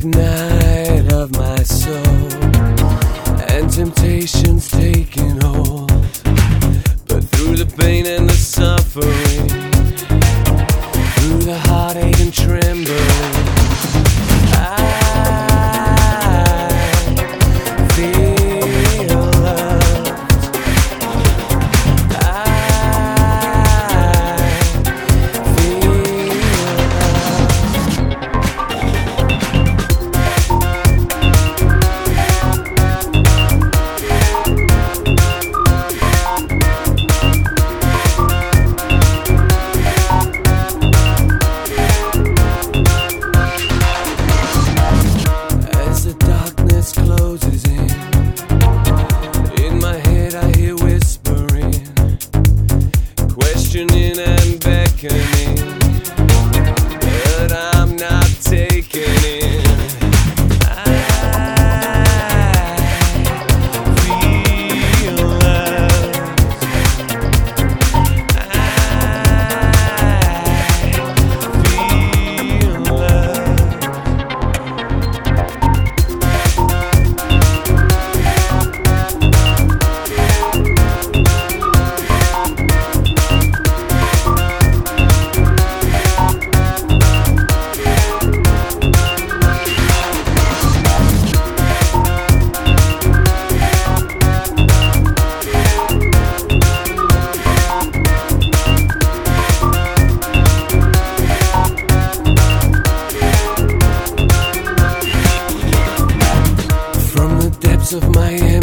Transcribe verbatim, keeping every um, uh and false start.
night of my soul, and temptation's taking hold. But through the pain and the suffering, through the heartache and trembling, I feel loved. I feel closes in. In my head I hear whispering, questioning and beckoning, but I'm not taking it. I feel loved. I feel loved. Of my